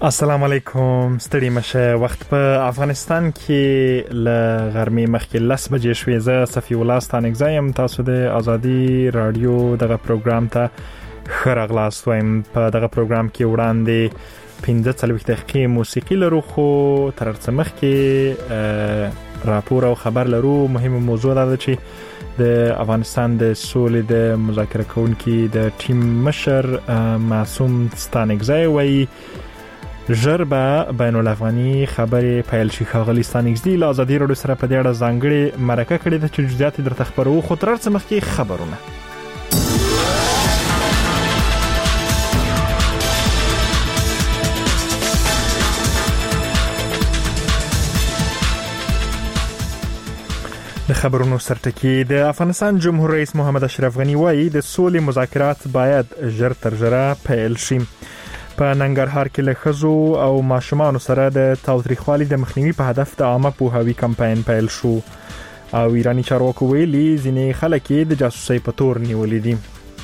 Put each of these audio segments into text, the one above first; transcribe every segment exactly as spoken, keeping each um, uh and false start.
السلام علیکم. ستړي مشه. وخت په افغانستان کې ل غرمې مخکې لس بجې شوې. زه صفي الله ستانګزایم. تاسو د ازادي رادیو دغه پروګرام ته خرغلاست وایم. په دغه پروګرام کې وړاندې پنځه څلوېښت دقیقې موسیقي لرو، خو تر څه مخکې راپور او خبر لرو. مهمه موضوع دا ده چې د افغانستان د سولې د مذاکره کوونکي د ټیم مشر معصوم ستانګزای وایي ژربه بین الافغاني خبرې پیل شي. ښاغلي ستانګزي له ازادي رادیو سره په دې اړه ځانګړې مرکه کړې ده چې جزئیات درته خبرو. خو تر څه مخکې خبرونه. د خبرونو سرټکی. د افغانستان جمهور رئیس محمد اشرف غنی وایي د سولې مذاکرات باید ژر تر ژره پیل شي. په ننګرهار کې له ښځو او ماشومانو سره د تاوتریخوالي د مخنیوي په هدف د عامه پوهاوي کمپاین پیل شو او ایرانی چارواکو ویلي ځینې خلک د جاسوسۍ په تور نیولې دي.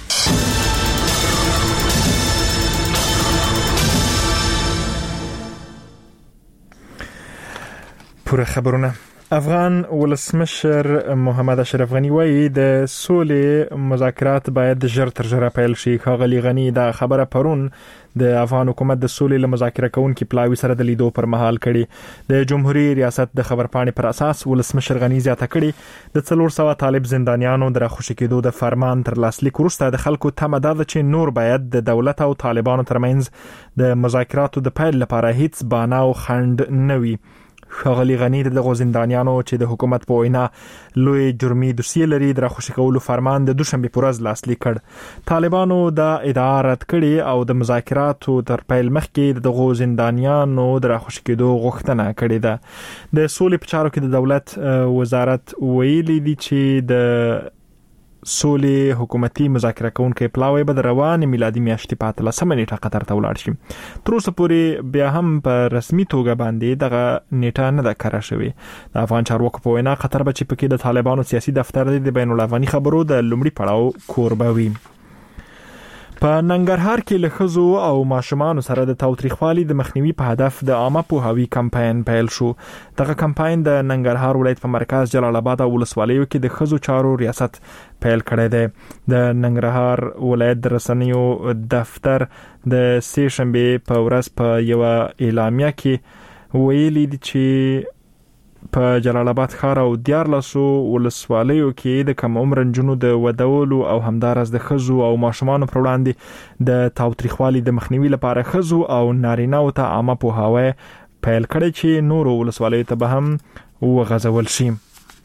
پوره خبرونه. افغان ولسمشر محمد اشرف غنی وایي د سولې مذاکرات باید ژر تر ژره پیل شي. ښاغلي غنی دا خبره پرون د افغان حکومت د سولې له مذاکره کوونکي پلاوي سره د لیدو پر مهال کړي. د جمهوریت ریاست د خبرپاڼې پر اساس ولسمشر غنی زیاته کړي د څلور سوه طالب زندانیانو د راخوشي کېدو د فرمان تر لاسلیک وروسته د خلکو تمه ده چې نور باید د دولت او طالبانو ترمنځ د مذاکراتو د پیل لپاره هیڅ بانه او خنډ نه وي. ښاغلي غنی دغه زندانیانو چې د حکومت په وینا لوی جرمي دوسیې لري د راخوشي کولو فرمان د دوشنبه پر ورځ لاسلیک کړ. طالبانو دا ادعا رد کړې او د مذاکراتو تر پیل مخکې دغه زندانیانو د راخوشي کېدو غوښتنه کړې ده. د سولې په چارو کې د دولت وزارت ویلي دی چې د سولې حکومتي مذاکره کوونکي پلاوی به د روان میلادي میاشتې په اتلسمه نیټه قطر ته ولاړ شي. تر اوسه پورې بیا هم په رسمي توګه باندې دغه نیټه نه ده کره شوې. د افغان چارواکو په وینا قطر به چې پکې د طالبانو سیاسي دفتر د بین الافغاني خبرو د لومړي پړاو کوربه وي. په ننګرهار کې له ښځو او ماشومانو سره د تاوتریخوالي د مخنیوي په هدف د عامه پوهاوي کمپاین پیل شو. دغه کمپاین د ننګرهار ولایت په مرکز جلال آباد او ولسوالیو کې د ښځو چارو ریاست پیل کړی دی. د ننګرهار ولایت د رسنیو دفتر د سې شنبه په ورځ په یو اعلامیه کې ویلي دي چې په جلال آباد ښار او دیارلسو ولسوالیو کې د کم عمر نجونو د ودولو او همدارس د ښځو او ماشومانو پر وړاندې د تاوتریخوالي د مخنیوي لپاره ښځو او نارینه‌و ته عامه پوهاوی پیل کړی چې نورو ولسوالیو ته به هم وغځول شي.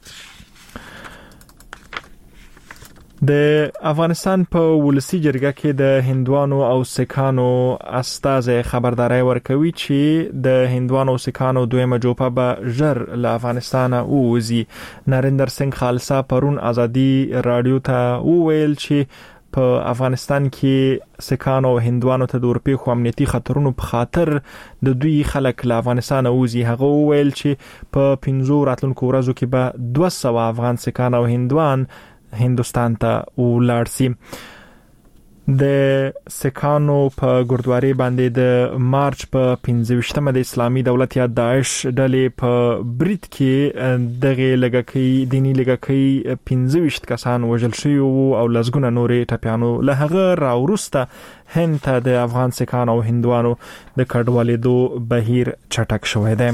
د افغانستان په ولسی جرګه کې د هندوانو او سکانو استازي خبرداري ورکوي چې د هندوانو او سکانو دویمه جوپه به ژر له افغانستانه ووځي. نریندر سنگ خالصه پرون ازادي رادیو ته وویل چې په افغانستان کې سکانو او هندوانو ته د اورپیخو امنیتي خطرونو په خاطر د دوی خلک له افغانستان ووځي. هغه وویل چې په پنځو راتلونکو ورځو کې به دوه سوه افغان سکان او هندوان هندوستان ته ولاړ شي. د سکانو په ګردواري باندې د مارچ په پنځه ویشتمه د اسلامي دولت یا داعش ډلې په برید کې دغه لګکې دینی لګکې پنځه ویشت کسان وژل شوي او لسګونه نورې ټپیانو. له هغه راوروسته هند ته د افغان سکان او هندوانو د کډوالېدو بهیر چټک شوی دی.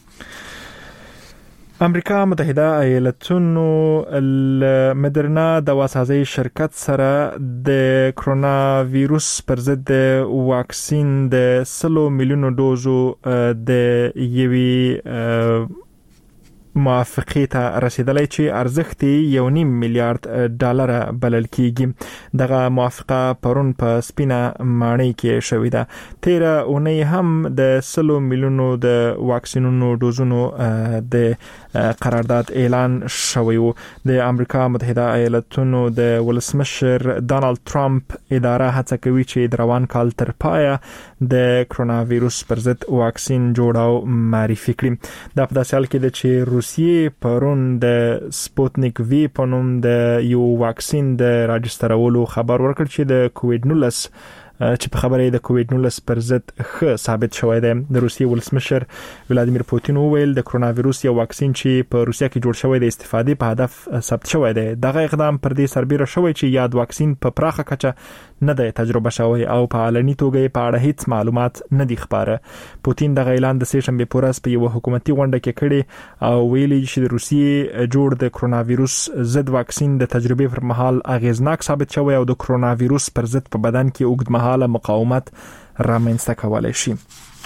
امریکا متحده ایالاتونو مدرنا دواسازي شرکت سره د کرونا ویروس پر ضد واکسین د سلو میلیونو دوزو د یوي موافقه ته رسیدلای چې ارزښت یو نیم میلیارډ ډالر بلل کیږي. دغه موافقه پرون په سپینه ماڼۍ کې شوې ده. تیر اونۍ هم د سلو میلیونو د واکسینونو دوزونو د قرارداد اعلان شوی و. د امریکا متحده ایالاتونو د ولسمشر ډانلډ ټرمپ اداره هڅه کوي چې د روان کال تر پایه د کرونا ویروس پر ضد واکسین جوړاو معرفي کړي. دا په داسې حال کې ده چې روسیې پرون د سپوتنیک وی په نوم د یو واکسین د راجسترولو خبر ورکړ چې د کووډ نولس چې په خبره د کووډ نولس پر ضد ښه ثابت شوی دی. د روسیې ولسمشر ولادیمیر پوتین وویل د کرونا وایروس یو واکسین چې په روسیه کې جوړ شوی د استفادې په هدف ثبت شوی دی. دغه اقدام پر دې سربېره شوی چې یاد واکسین په پراخه کچه نه دی تجربه شوی او په علني توګه په اړه هیڅ معلومات نه دي خبره. پوتین دغه اعلان د سه شنبه په ورځ په یو حکومتي غونډه کې کړی او ویلي چې د روسیې جوړ د کرونا وایروس ضد واکسین د تجربې پر مهال اغیزناک ثابت شوی او د کرونا وایروس پر ضد په بدن کې اوږدمهاله مقاومت رامنځته کولای شي.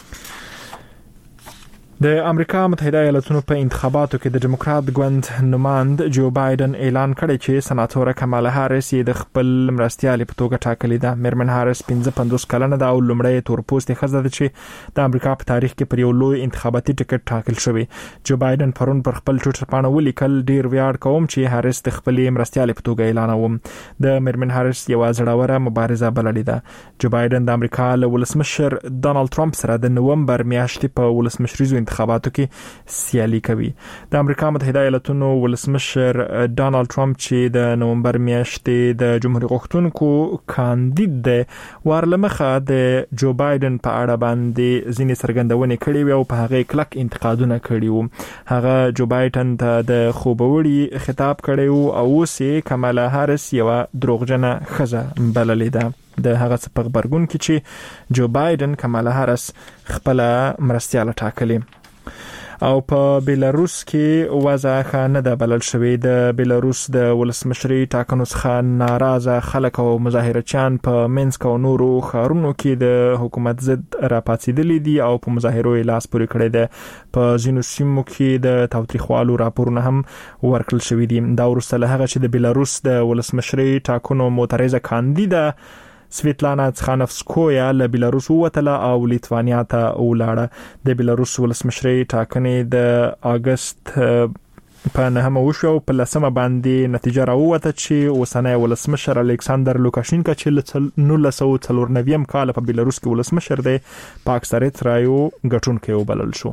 د امریکا متحده ایالاتونو په انتخاباتو کې د ډیموکرات ګوند نماند جو بایدن اعلان کړی چې سناتور کمالا هاریس یې د خپل مرستیالې په توګه ټاکلې ده. میرمن هاریس پنځه پنځوس کلنه ده او لومړی تورپوستې ښځه ده چې د امریکا په تاریخ کې پر یو لوی انتخاباتي ټکټ ټاکل شوی. جو بایدن پرون پر خپل ټویټر باندې ولیکل ډیر ویاړ کوم چې هاریس د خپلې مرستیالې په توګه اعلانوم. د میرمن هاریس یو زړوره مبارزه بللې ده. جو بایدن د امریکا له ولسمشر ډانلډ ټرمپ سره د نومبر میاشتې په ولسمشریزو انتخاباتو کې سیالي کوي. د امریکا متحده ایالاتونو ولسمشر ډانلډ ټرمپ چې د نومبر میاشتې د جمهوریت غوښتونکو کاندید دی ورلمخه د جو بایدن په اړه باندې ځینې څرګندونې کړې وي او په هغه کلک انتقادونه کړي وو. هغه جو بایدن ته د خوبوړي خطاب کړی وو او اوس کمالا هاریس یو دروغجنه ښځه بللې ده. د هغه څه په خبرګون کې چې جو بایدن کمالا هاریس خپل مرستیاله ټاکلې. او په بیلاروس کې وضع ښه نه ده بلل شوې. د بیلاروس د ولسمشري ټاکنو څخه ناراضه خلک او مظاهرچیان په منسک او نورو ښارونو کې د حکومت ضد راپاڅېدلي دي او په مظاهرو یې لاس پورې کړی دی. په ځینو سیمو کې د تاوتریخوالو راپورونه هم ورکړل شوي دي. دا وروسته له هغه چې د بیلاروس د ولسمشري ټاکنو معترضه کاندیده سویتلانا تخانفسکویا له بیلاروس ووتله او لیتوانیا ته ولاړه. د بیلاروس ولسمشري ټاکنې د اگست په نهمه وشو په لسمه باندې نتیجه راووته چې اوسنی ولسمشر الکساندر لوکاشینکا چې نولس سوه څلور نوي کال په بیلاروس کې ولسمشر دی په اکثریت رایو ګټونکی وبلل شو.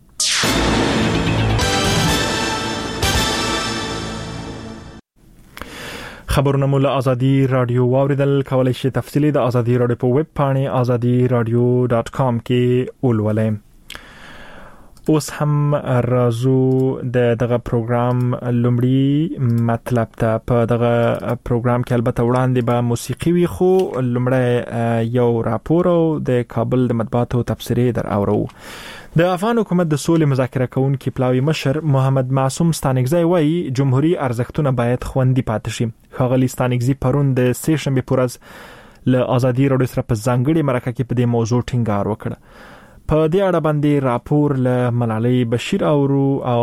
خبرونه مو له ازادي رادیو واوریدل. کولای شئ تفصیلی د ازادي رادیو په ویب پاڼه ازادي رادیو ډاټ کام کې ولولئ. اوس هم رازو د دغه پروګرام لومړی مطلب ته. په دغه پروګرام کې البته وړاندې به موسیقي وي خو لومړی یو راپور او د کابل د مطبوعاتو تبصرې در اورو. د افغان حکومت د سولې مذاکره کوونکي پلاوی مشر محمد معصوم ستانکزی وایي جمهوریت ارزښتونه باید خوندي پاتې شي. ښاغلي ستانکزی پرون د سه شنبه په ورځ له ازادي رادیو سره په ځانګړي مرکه کې په دې موضوع ټینګار وکړ. په دې اړه باندې راپور له ملالۍ بشیر اورو او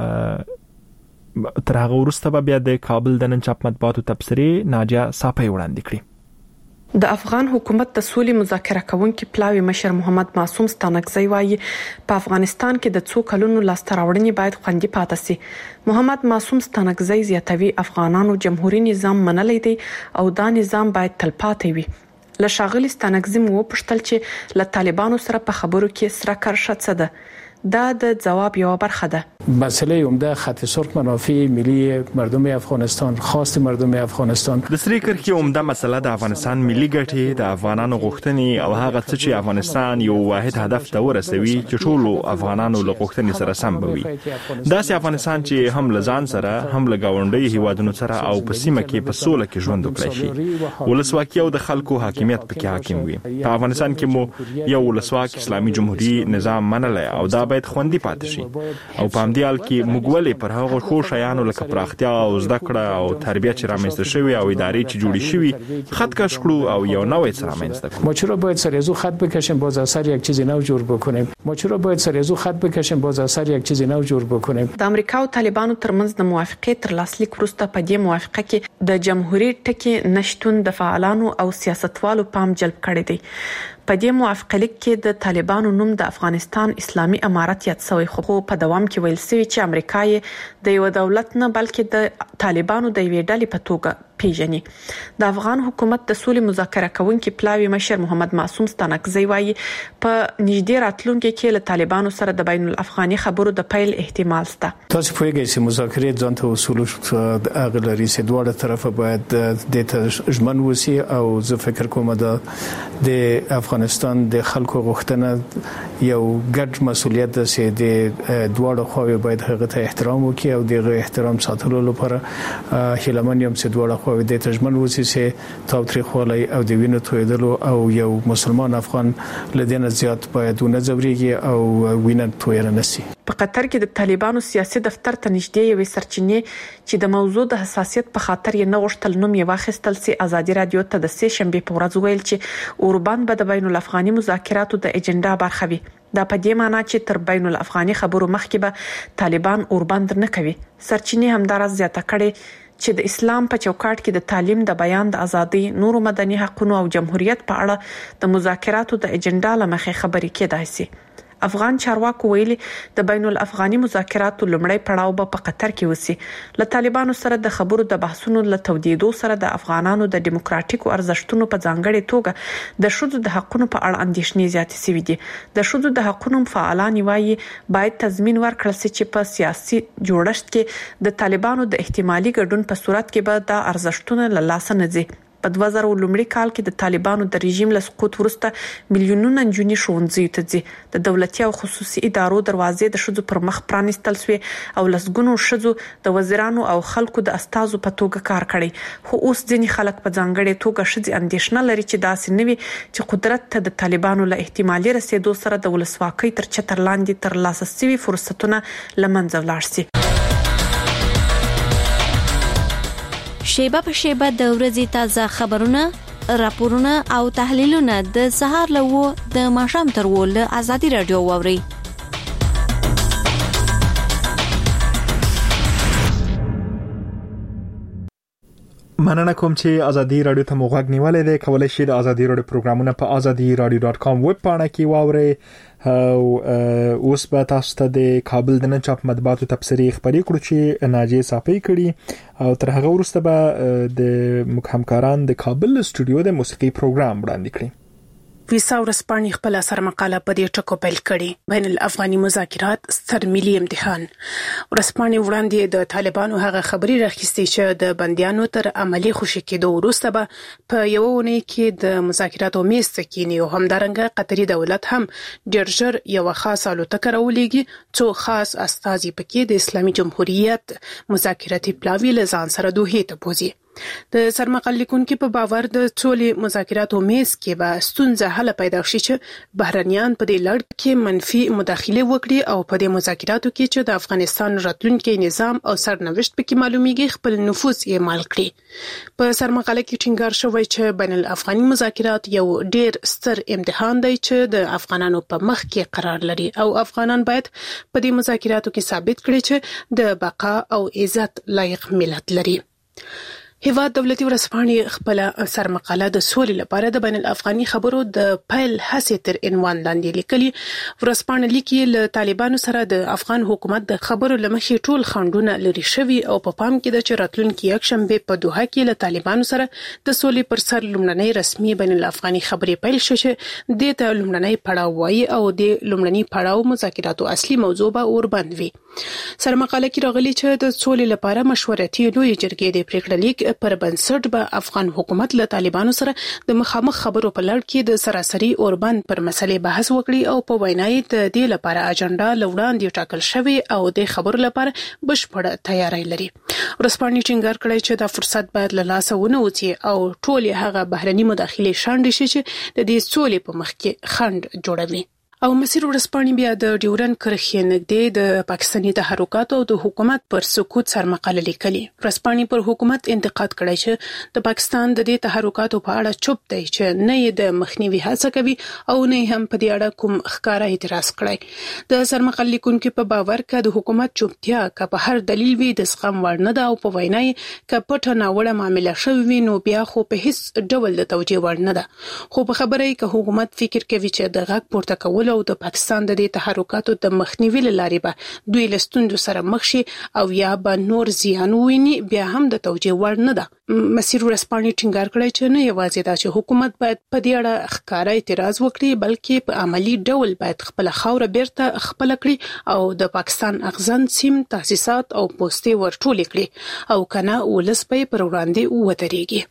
تر هغه وروسته به بیا د کابل د نن چاپ مطبوعاتو تبصرې ناجیه صافی وړاندې کړي. د افغان حکومت د سولې مذاکره کوونکي پلاوی مشر محمد معصوم ستانکزی وایي په افغانستان کې د څو کلونو لاسته راوړنې باید خوندي پاتې شي. محمد معصوم ستانکزی زیاتوي افغانانو جمهوریت نظام منلی دی او دا نظام باید تلپاتې وي. له ښاغلي ستانکزی مو وپوښتل چې له طالبانو سره په خبرو کې سره کرښه څه ده. دا د جواب یو برخه ده. مسئله عمده خط سرخ منافع ملی مردم افغانستان، خواست مردم افغانستان. د سری کرښې عمده مسله د افغانستان ملي ګټې، د افغانانو غوښتنې او هغه څه چې افغانستان یو واحد هدف ته ورسوي چې ټولو افغانانو له غوښتنې سره سم وي. داسې افغانستان چې هم له ځان سره هم له ګاونډي هیوادونو سره او په سیمه کې په سوله کې ژوند وکړي شي. ولسواکي او د خلکو حاکمیت پکې حاکم وي. په افغانستان کې مو یو ولسواک اسلامي جمهوریت نظام منلای او دا باید خوندي پاتې شي. او په همدې حال کې موږ ولې پر هغو خو شیانو لکه پراختیا او زده کړه او تربیت چې رامنځته شوی او ادارې چې جوړې شوی خط کش کړو او یو نوې څه رامنځته کړو. ما چرا باید سریزو خط بکشیم باز اثر یک چیز نو جوړ بکنیم؟ ما چرا باید سریزو خط بکشیم باز اثر یک چیز نو جوړ بکنیم؟ د امریکا او طالبانو ترمنځ د موافقې تر لاسلیک وروسته په دې موافقه کې د جمهوریت ټکی نشټون د فعالانو او سیاستوالو پام جلب کړی دی. په دې موافقه لیک کې د طالبانو نوم د افغانستان اسلامي امارت یاد شوی خو په دوام کې ویل شوی چې امریکا یې د یو دولت نه بلکې د طالبانو د یوې ډلې په توګه پیژني. د افغان حکومت د سولې مذاکره کوونکي پلاوی مشر محمد معصوم ستانکزی وایي په نږدې راتلونکي کې له طالبانو سره د بین الافغاني خبرو د پیل احتمال شته. تاسو پوهیږئ چې مذاکرات ځانته اصول هغه لري چې دواړه طرفه باید د ته ژمن وسی او زه فکر کوم د افغانستان د خلکو غوښتنه یو ګډ مسولیت ده چې د دواړو خواوې باید هغه ته احترام وکړي او د احترام ساتلو لپاره هیلمن یم چې دواړه خواوې د تجمن وسی چې تاوتریخوالی او د وینو تویدلو او یو مسلمان افغان لدینه زیات باید ونه ځوريږي او وینه تویره نشي. په قطر کې د طالبانو سیاسي دفتر ته نږدې یوې سرچینې چې د موضوع د حساسیت په خاطر یې نه غوښتل نوم یې واخیستل سي ازادي رادیو ته د سې شنبه په ورځ ویل چې اوربان به د بین الافغاني مذاکراتو د ایجنډا برخه وي. دا په دې معنی چې تر بین الافغاني خبرو مخکې به طالبان اوربان نه کوي. سرچینې همدارس زیاته کړي چې د اسلام په چوکاټ کې د تعلیم د بیان د ازادي نورو مدني حقوقو او جمهوریت په اړه د مذاکراتو د ایجنډا لمخې خبرې کېدای شي. افغان چارواکو ویلي د بین الافغاني مذاکراتو لومړی پړاو به په قطر کې وسی. له طالبانو سره د خبرو د بحثونو له تودیدو سره د افغانانو د دیموکراتیکو ارزښتونو په ځانګړي توګه د شذو د حقوقو په اړه اندېښنې زیاتې شوې دي. د شذو د حقوقو فعالان وایي باید تضمین ورکړل شي چې په سیاسي جوړښت کې د طالبانو د احتمالي ګډون په صورت کې به د ارزښتونو له لاسه نه ځي. په دوه زره لومړي کال کې د طالبانو د رژیم له سقوط وروسته میلیونونه نجونې ښوونځي ته ځي. د دولتي او خصوصي ادارو دروازې د شذو پر مخ پرانیستل شوې او لسګونو شذو د وزیرانو او خلکو د استازو په توګه کار کړی. خو اوس ځینې خلک په ځانګړي توګه شذې اندېښنه لري چې داسې نوي چې قدرت ته د طالبانو له احتمالي رسیدو سره د ولسواکۍ تر چتر لاندې تر لاسه شوي فرصتونه لمنځه ولاړ شي. شیبه په شیبه د ورځې تازه خبرونه، راپورونه او تحلیلونه د سهار له و د ماښام تر و له ازادي رادیو واوري. مننه کوم چې ازادي رادیو ته موږ غنیولې ده. کولای شئ د ازادي رادیو پروګرامونه په azadi radio dot com ویب پاڼه کې واورئ او اوس به تاسو ته د کابل د نن چاپ مطبوعاتو تبصرې خبرې کړو چې ناجیه صافی کړي او تر هغه وروسته به د همکاران د کابل استودیو د موسیقي پروګرام وړاندې کړي. ویسا ورسپانې خپل اثر مقاله په دې ټکو پیل کړي. بین الافغاني مذاکرات ستر ملي امتحان. ورسپانې وړاندې د طالبانو هغه خبري راخستې چې د بنديانو تر عملی خوشی کېدو وروسته به په یو ونی کې د مذاکراتو میز ته کېنی او همدارنګه قطري دولت هم ډېر ژر یو خاص الوتکه راولېږي څو خاص استازي پکې د اسلامي جمهوریت مذاکراتي پلاوی له ځان سره دوه ته بوزي. د سرمقال لیکونکو په باور د څولې مذاکراتو میز کې به ستونزه حل پیدا شي چې بهرنیان په دې لړ کې منفي مداخله وکړي او په دې مذاکراتو کې چې د افغانستان راتلونکي نظام او سرنوشت پکې معلومیږي خپل نفوذ یې مال کړي. په سرمقاله کې ټینګار شوی چې بین الافغاني مذاکرات یو ډېر ستر امتحان دی چې د افغانانو په مخ کې قرار لري او افغانان باید په دې مذاکراتو کې ثابت کړي چې د بقا او عزت لایق ملت لري. هیواد دولتي ورځپاڼې خپل سرمقاله د سولې لپاره د بین الافغاني خبرو د پیل هڅې تر عنوان لاندې لیکلي. ورځپاڼه لیکي له طالبانو سره د افغان حکومت د خبرو لمخې ټول خنډونه لري شوي او په پام کې د چې راتلونکي یک شنبه په دوحه کې له طالبانو سره د سولې پر سر لومړنۍ رسمي بین الافغاني خبرې پیل شي چې د ته لومړنۍ پړاو وایي او د لومړنۍ پړاو مذاکراتو اصلي موضوع به اوربند وي. سرمقاله کې راغلي چې د سولې لپاره مشورتي لوی جرګې د پریکړه لیک پر بنسټ به افغان حکومت له طالبانو سره د مخامخ خبرو په لړ کې د سراسري اوربند پر مسلې بحث وکړي او په وینای د دې لپاره اجنډا لوړاندې ټاکل شوی او د خبرو لپاره بشپړه تیاری لري. ورسپانې ټینګار کړی چې دا فرصت باید له لاسه ونه وځي او ټول هغه بهرني مداخله شاند شي چې د دې سولې په مخ کې خنډ جوړوي. او مسیر ورسپانې بیا د ډیورن کرښې نږدې د پاکستاني تحرکات او د حکومت پر سقوط سرمقاله لیکلي. ورسپانې پر حکومت انتقاد کړی چې د پاکستان د دې تحرکاتو په اړه چوپ دی چې نه یې د مخنیوي هڅه کوي او نه هم په دې اړه کوم ښکارا اعتراض کړی. د سرمقاله لیکونکو په باور کې د حکومت چوپتیا که په هر دلیل وي د زغم وړ نه ده او په وینای که پټه ناوړه معاملې شوي نو بیا خو په هیڅ ډول د توجیه وړ نه ده. خو په خبره کې حکومت فکر کوي چې د غږ پورته کول کولو او د پاکستان د دې تحرکاتو د مخنیوي لارې به دوی له ستونزو سره مخ شي او یا به نور زیان وویني بیا هم د توجیه وړ نه ده. مسیر ورسپانې ټینګار کړی چې نه یوازې دا چې حکومت باید په دې اړه ښکاره اعتراض وکړي بلکې په عملی ډول باید خپل خاوره بیرته خپل کړي او د پاکستان اغزن سیم تاسیسات او پوسټي ورټول کړي او کنه ولس په پر وړاندې ودرېږي.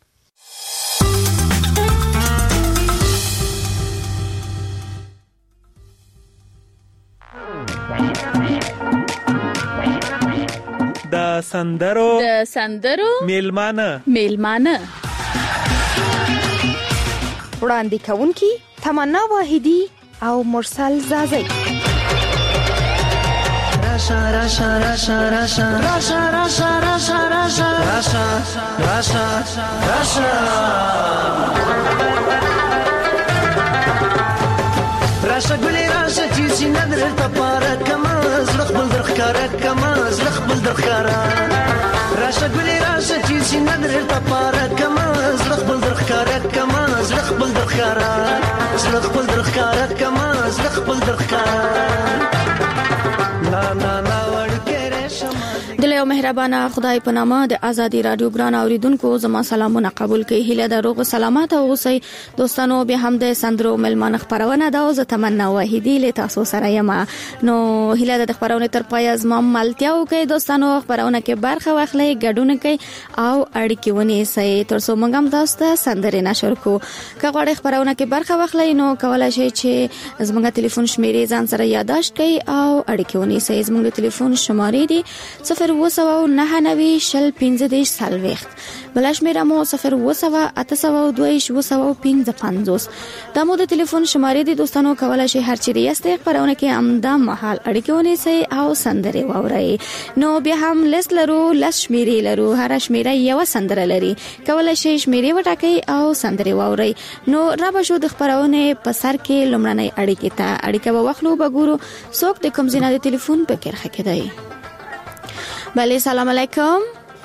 د سندرو د سندرو میلمانه میلمانه وړاندې کوونکی تمنا واحدی او مرسل زازی. راشا راشا راشا راشا راشا راشا راشا راشا راشا راشا راشا راشا ګلې راشا چې سینه در ته پاره کما زړه خپل در ښکارا کما زړه خپل در ښکارا راشا ګلې راشا چې سینه در ته پاره کما زړه خپل در ښکارا کما زړه خپل در ښکارا زړه خپل در ښکارا کما زړه خپل در ښکارا نا نا نا دل یو مهربانه خدای په نامه د ازادي رادیو ګران اوریدونکو زما سلامونه قبول کړئ. هیله د روغ سلامت او اوسئ دوستانو. به هم د سندرو ملمانه خبرونه دا او زه تمنا واحدی له تاسو سره یم. نو هیله د خبرونه تر پای از ما ملتیاو کوي دوستانو. خبرونه کې برخه واخلئ ګډون کوي او اړیکې ونیسئ تر څو موږ هم تاسو ته سندرې نشر کو. که غواړئ خبرونه کې برخه واخلئ نو کولای شئ چې زموږ ټلیفون شمیرې ځان سره یادداشت کړئ او اړیکې ونیسئ. زموږ ټلیفون شمارې دي صفر وسو نه نوي شل پنځه دیش سلويخت بل شمیره مو صفر وسو اته سو دویش وسو پنځه پنځوس. دا مو د ټلیفون شمارې دي دوستانو. کولای شئ هر چیرې یاستئ خبرونه کې امدا محل اړیکې ونیسئ او سندرې واورئ. نو بیا هم لیست لرو لس شمیرې لرو. هر شمیره یو سندره لري. کولای شئ شمیرې وټاکئ او سندرې واورئ. نو را به شو د خبرونه په سر کې لمړنۍ اړیکې ته اړیکه به واخلو بګورو څوک د کوم ځای د ټلیفون په کرخه کې دی. بله سلام علیکم.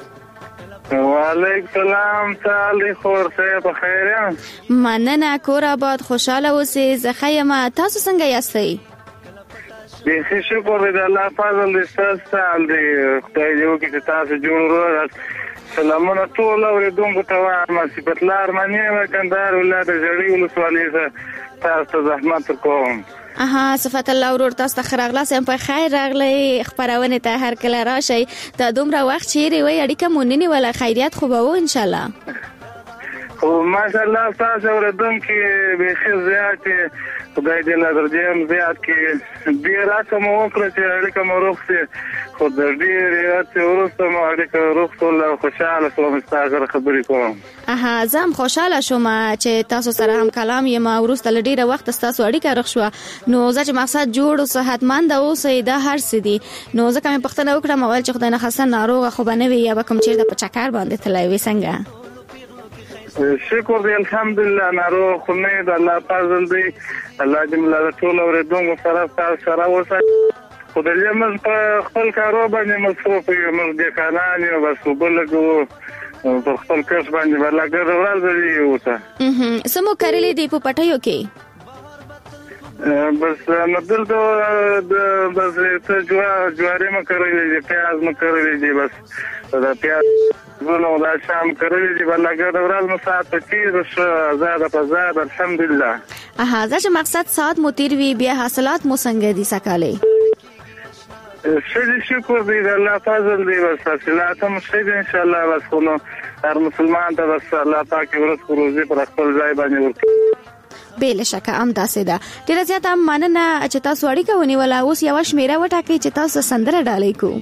وعلیکم سلام. تعالی خور ته په خیر یم. مننه کور آباد خوشاله اوسئ. زه ښه یم. تاسو څنګه یاستئ؟ بیخي شکر دی د الله فضل دی ستاسو تعالی دی. خدای دې وکړي چې تاسو جوړ روغ. سلامونه ټول اوریدونکو ته وایم. صفت لار منی کندهار ولایت جړی ولسوالۍ څخه تاسو ته زحمت کوم. اها صفات الله ورور تاسو ته راغلا سم په خیر راغلی. خبرونه ته هر کله راشي. دا دومره وخت چیرې وای اړیکه مونږ ولا خیریت خو به و ان شاء الله. خو ماشاء الله تاسو اوریدونکو به خیر زیات خدای دې له درجه زیات کې ډیر راته مو وکړه چې اړیکه مو روغه خو د ډیر راته ورسته مو اړیکه روغه الله خوشاله شوم تاسو خبرې کوم. اها زم خوشاله شوم چې تاسو سره هم کلام یم ورسته ل ډیره وخت تاسو اړیکه رخ شو. نو ځکه مقصد جوړ او صحتمند اوسئ دا هر څه دي. نو ځکه مې پښتنه وکړه مول چې خدای نه خاصه ناروغه خو بنوي یا به کوم چیرته په چکر باندې تلای وي څنګه. شکر دی الحمدلله ناروغ خو نه د الله فضل دی. الله دې مله ټول اوریدونکو سره تاسو سره اوسه. خو د دې موږ په خپل کارو باندې مصروف یو. موږ د کانان یو بس وبلګو په خپل کس باندې بلګر ورځي اوسه. اها سمو کړلې دی په پټیو کې بس نو دلته د بس ته جوار جواري ما کړلې دي پیاز ما کړلې دي بس دا پیاز زونه دا شام کړلې دي بلګر ورځ مو ساعت تیر شو زاد په زاد الحمدلله. اها ځکه مقصد ساعت مو تیر وی بیا حاصلات مو څنګه دي سکالي. شکر شکر دی د الله فضل دی. بس حاصلات هم شي ان شاء الله. بس خو هر مسلمان ته بس الله پاک ورځ روزي پر خپل ځای باندې ورکړي. بل شک ام داسې ده. ډیره زیاته مننه چې تاسو اړیکه ونیوله. اوس یو شمیره وټاکئ چې تاسو سندره ډالۍ کو.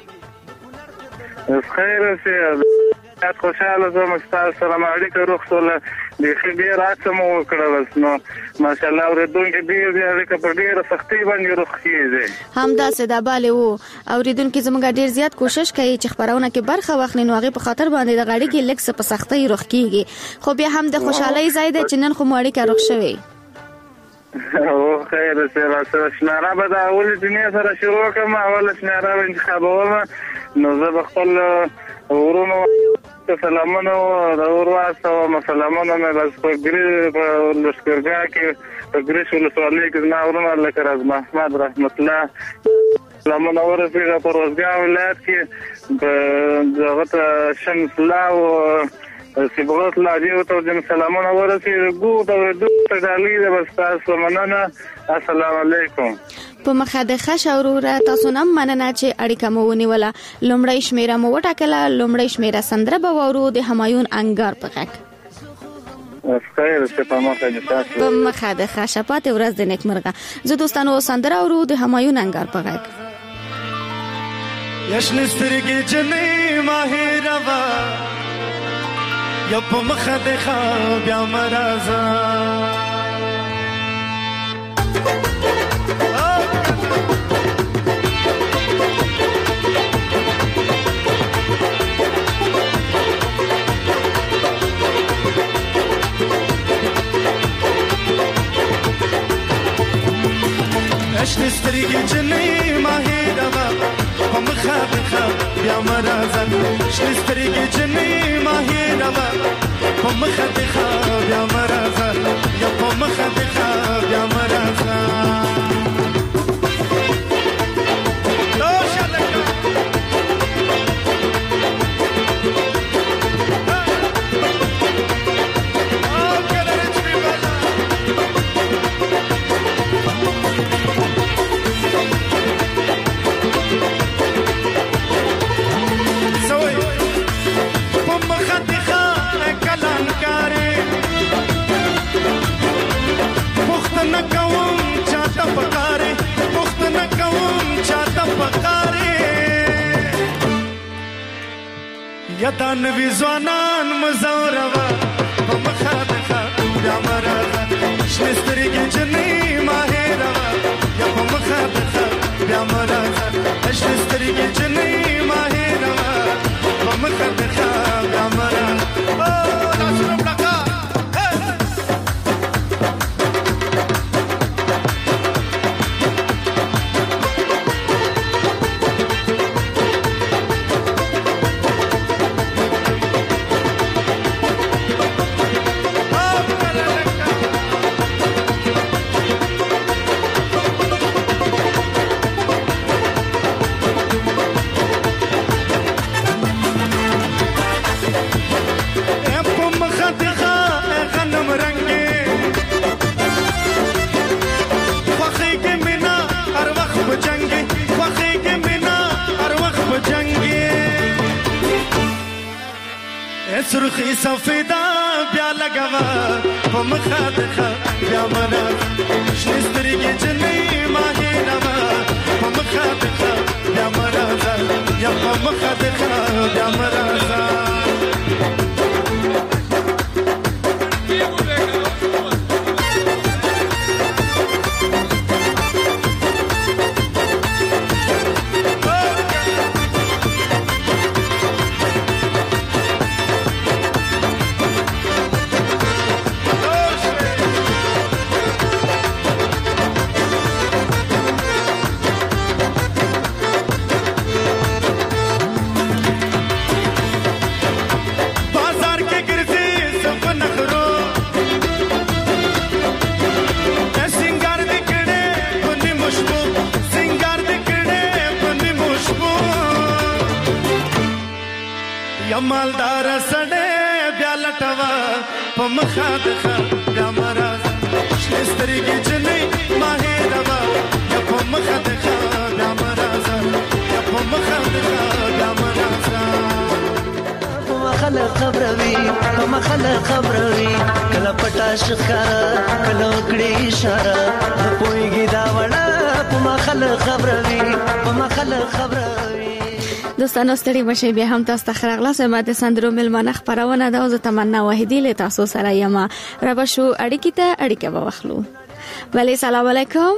خیر سي خوشاله زما تاسو سره اړیکه روغسوله. د خبر راځم وکړه بس نو ماشاء الله اوریدونکو دې دې اړیکه په ډیره سختي باندې روغ کیږي. هم داسې ده bale وو. اوریدونکو زموږ ډیر زیات کوشش کوي چې خبرونه کې برخه واخلي نو هغه په خاطر باندې د غړي کې لکس په سختي روغ کیږي. خو بیا هم د خوشحالي زیاده چې نن خو اړیکه روغ شوي. او خیر سره سره شناره به دا اول دنیا سره شروع کوم. اول شناره انتخابوم نو زه خپل ورونو ته سلامونه ور واستوم. سلامونه مې بس په ګری په لشکرګاه کې په ګریش ولسوالۍ کې زما ورونه لکه راز محمد رحمت الله سلامونه ورسېږه په روزګان ولایت کې په دغه شمس الله او سیبغت الله دی او ته سلامونه ورسېږه ګو ته دوه ډالۍ ده بس تاسو مننه. السلام علیکم. په مخه د خش اوروره تاسو نم مننه چې اړیکه مو ونیوله. لومړی شمیره مو وټاکله. لومړی شمیره سندره به واورو د همایون انګار په غږ. خیر شه په مخه د تاسو په مخه د خش پاتې ورځ د نیکمرغه. زه دوستانو سندره اورو د همایون انګار په غږ. یشن سترګې جنې ماهر وا یا په مخه د خا بیا مرزا اشن سترګې جنې ماهر وا په مخه د خا بیا مرزا اشن سترګې جنې ماهر وا په مخه د خا بیا مرزا یا په مخه د خا بیا مرزا یدان وی ځوانان مزوروا په مخه د خا بیا مرزا شستري کې جنې ماهروا یا په مخه د خا بیا مرزا شستري کې جنې ماهروا په مخه د خا بیا مرزا او تاسو پلاکا سرخی سفیدا بیا لگوا په مخه د خا بیا مرا شستري کې جنې ماهروا په مخه د خا بیا مرا یا په مخه د خا بیا مرا مالدار سړې بیا لټوا په مخه د خا بیا مرز شستري کې جنې ماهروا یا په مخه د خا بیا مرز یا په مخه د خا بیا مرز په مخه خبروي په مخه خبروي کله پټا شخاره کله کړي اشاره پويږي دا وړه په مخه خبروي په مخه خبروي. دوستانو ستړي مشه بیا هم تاسو ته خراغله سم د سندرو ملمنه خبرونه دا او تمنا واحدی له تاسو سره یم را بشو اړیکې ته اړیکه واخلو. بله سلام علیکم.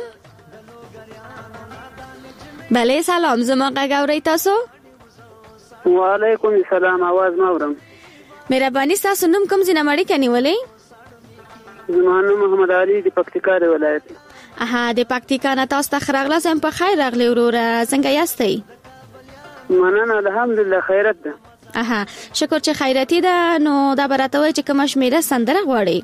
بله سلام زما غاوري تاسو. وعلیکم السلام आवाज ما اورم. مهرباني تاسو نوم کوم ځنه مړی کني ولې؟ زما نوم محمد علي د پکتیکا ولایت. اها د پکتیکا نه تاسو ته خراغله سم په خیر راغلی وروره څنګه یاستئ؟ مننه الحمدلله خیرت ده. اها شکر چې خیراتي ده. نو دا براته وای چې کوم شمیره سندره غواړي؟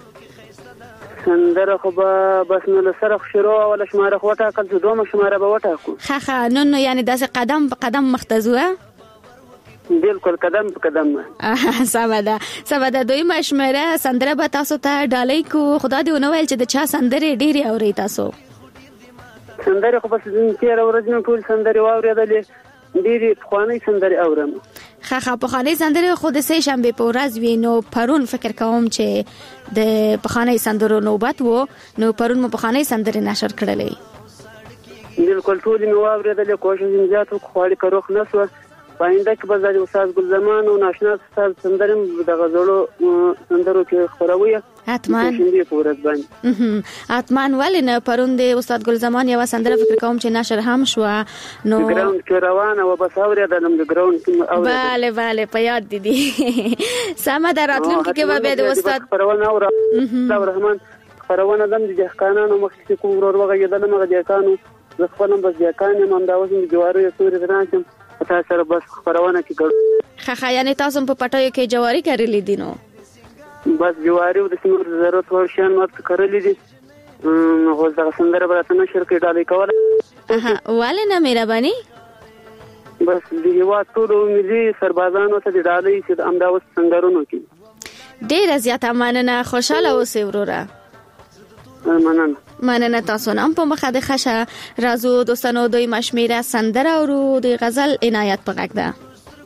سندره خو به بس نو سره شروع ولا شماره خو ټاکل چې دوه شماره به وټاکو. ها ها نو نو یعنی داسې قدم په قدم مختزوه. بالکل قدم په قدم. اها سمدا سمدا دوی شمیره سندره به تاسو ته ډالۍ کو. خدا دې ونه ویل چې د چا سندره ډېری اوري تاسو؟ سندره خو بس تیر ورځ نه ټول سندره واورېدلې. ډېری خواني سندره اورم. خا خا په خانه سندره خود سه شنبه په ورځ وینو. پرون فکر کوم چې د په خانه سندرو نوبت وو. نو پرون مو په خانه سندره نشر کړلې. بالکل ټول نو واورېدلې. کوشش یې زیاتو خو اړ کروخ نسو. باینده کې به د استاد ګل زمان او ناشنا استاد سندرم د غزلو سندرو کې خبروي. حتمان شنبه په ورځ باندې حتمان ولنه پرون د استاد ګل زمان یو سندره فکر کوم چې نشر هم شو. نو ګراوند کې روانه و بس اورېدلم د ګراوند کې اورېدل. bale bale په یاد دي دي سم د راتلونکو کې به د استاد خبرونه او الله رحمان خبرونه دم د ځکانانو مخکې کوم ورور وغیدل مغه ځکانو د خپلم بس ځکانې مم دا وسم جوارو یې سوري درانم تاسو سره بس خبرونه کې ګړ. خا خا یعنی تاسو په پټیو کې جواری کړلې دي؟ نو بس جواری د سیمور ضرورت ور شان مت کړلې دي. نو زه سندره برته نشر کې ډالۍ کوله. اها ولنه مهرباني. بس د یو ټولو ملي سربازانو ته ډالۍ چې د امداوس سندرونو کې ډېر زیاته مننه. خوشاله اوسئ وروره. مننه مننه تاسو نام په مخه د خشه رازو دوستانو دوی مشمیره سندره او د غزل عنایت په غږ ده.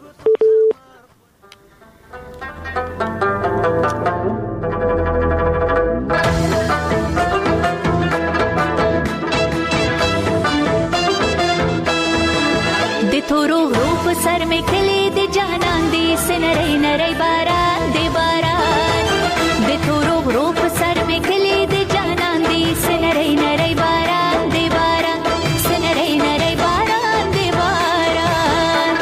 د تورو غروب سر می کلی د جانان دی سنری نری باران دی باران. د تورو غروب سر می کلی د جانان دی سنری نری باران دی باران. سنری نری باران دی باران.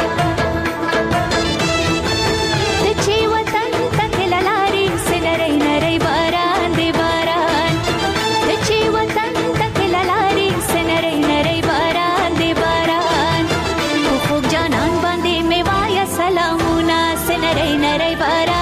د چی وطن تکل لاری سنری نری باران دی باران. د چی وطن تکل لاری سنری نری باران دی باران. خوب جانان باندې می وایا سلامونه سنری نری باران.